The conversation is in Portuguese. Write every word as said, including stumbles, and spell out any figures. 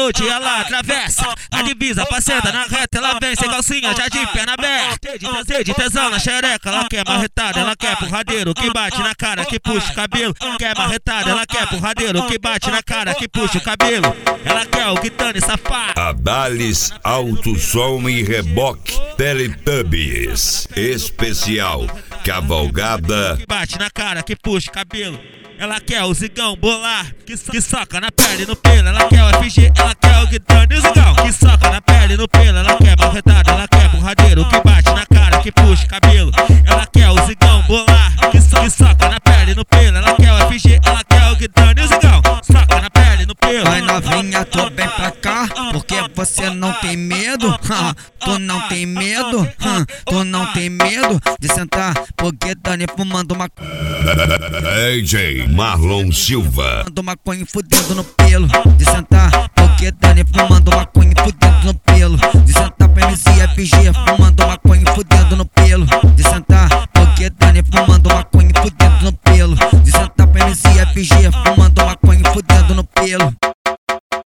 noite ela atravessa a divisa, passenta na reta, ela vem sem calcinha, já de perna aberta. Cheio de tesão na xereca, ela quer marretada, ela quer porradeiro que bate na cara, que puxa o cabelo. Quer marretada, ela quer porradeiro que bate na cara, que puxa o cabelo. Ela quer o Guitane safado. Adalis Alto Som e Reboque Teletubbies especial Cavalgada. Que bate na cara, que puxa o cabelo. Ela quer o Zigão bolar, que, so que soca na pele no pelo. Ela quer o F G, ela quer o Guitane e o Zigão, que soca na pele no pelo. Ela quer marretada, ela quer porradeiro que bate na cara, que puxa o cabelo. Ela quer o Zigão bolar, que, so que soca na pele no pelo. Ela quer o F G, ela quer o Guitane e o Zigão, soca na pele no pelo. Vai novinha, tu vem pra cá, porque você não tem medo. Tu não tem medo, tu não tem medo de sentar pro Guitane fumando uma D J Marlon Silva. Fumando maconha e fudendo no pelo. De sentar pro Guitane fumando maconha e fudendo no pelo. De sentar pro M C F G fumando maconha